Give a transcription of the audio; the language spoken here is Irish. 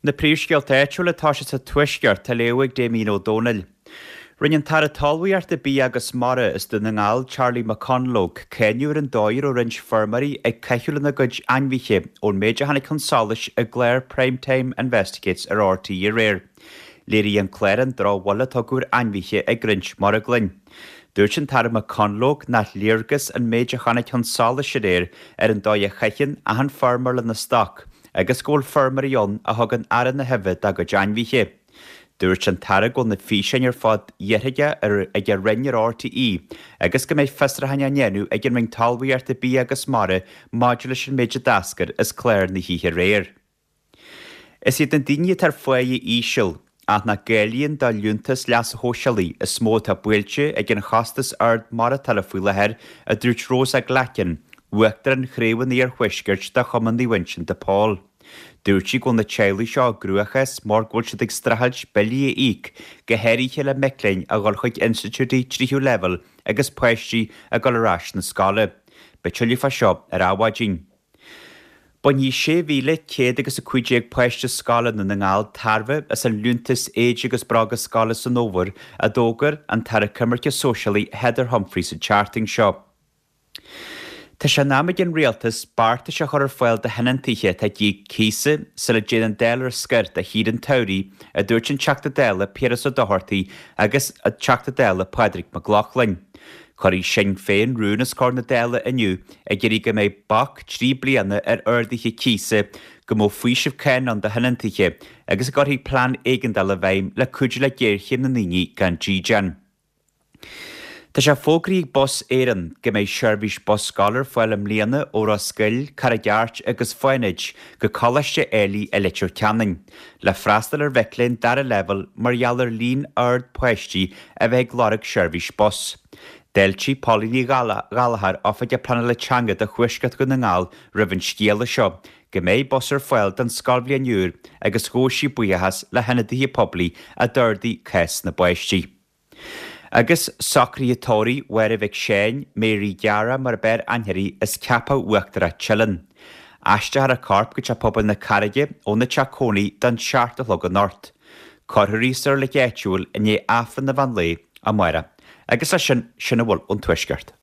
Na príomhscéalta éitiúil atá sé sa tuisceart tá léamhaigh Damien O'Donnell. Rinneann tar a talmhaíart a bí agus mara is duna ngáil Charlie McConlogue céniúr an dáir ó rins firmarí ag ceisiúil na gcuid ainmhíche ón méide hanig consális a Glare Primetime Investigates ar RTÉ a réir. Léirí an Claire an drá walla tugur ainmhíche ag rins mar a glynn. Dúirt an tar McConlogue na líorgas an méide hanig consális a réir ar an dá a cheicin a an firmar le na stoc, agus ggóil firmaríon a thugan aran na hefyd a go ainmhíche. Dúirt an tara go na físin ar fad dhéirige ag a rinnear RTÉ, agus go méid festrahanne anéanú ag an ring talmhaíart a bí agus mara máidula sin méide dascar is Claire na híthe réir. Is iad an daine tar foiie íseal, ach na gaalíonn dá liúntas leas hósealaí is smó tá buailte ag an chastas ard mara talafuileheir a dúirt Rosa Glacin, uachtar an chréimhaí ar chuisgeirt de chumandaí winsin de Paul. Dúirtí go na tealaí seo gruachas mar ghfuil siad ag strathailt beilí íc go héiríche le Meclain a gáil chuid Institute tríú level agus poisttí a gáilrás na scala. Be tuilí fa seo ar áhaidín. Ba ní 6,100 agus a 50 poiste scala na ngáil tarfa as an lúntas éid agus braga scala san óver a dógar an tar a cymrce socialaí Heather Humphreys a charting seo. Tá sé námid an rialtas barta se chur foiil de henantíe tá dí císa sa le déan délar scirt a híd an taurí a dúirt an teachta déla Piras o Doherty agus a teachta déla Padraig McLaughlin. Choirí sin féin rúnas cór na déla aniu a geirí go méid bach 3 bliana ar ordaithe císa go mó fuisih cén an de henantíe agus a gurthaí plán éigandal a bhaim le cúide le géirchin na níní gan G-Jan. Tá sé fógraí bos éan go méid seirbhís bos scalar foiil am líana ó rascail carageart agus foiineid go choiste éalaí a leitiúr ceanning. Le freastal ar bheclainn dar a level margheallar lín ard poisttí a bheith glárag seirbhís bos. Deltí Pauline Gallagher ofaid a planna le teanga a chuisgat go na ngáil rihann scéala seo, go méid bos ar foiil den scalbhliain úr agus ghóisí buíochas le henadaí poblí a dúirdaí cés na poisttí. Agus sacríatóirí war a bheith séin Mary Geara mar beir anheirí is ceapa uachtar a Chillan. Aiste ar a carp go te pobl na Carige ó na Teacónaí den seart a log an Nort. Corthaí sur le géitiúil in é afan na bhan lé a maira, agus a sin a bhfuil ón tuisceart.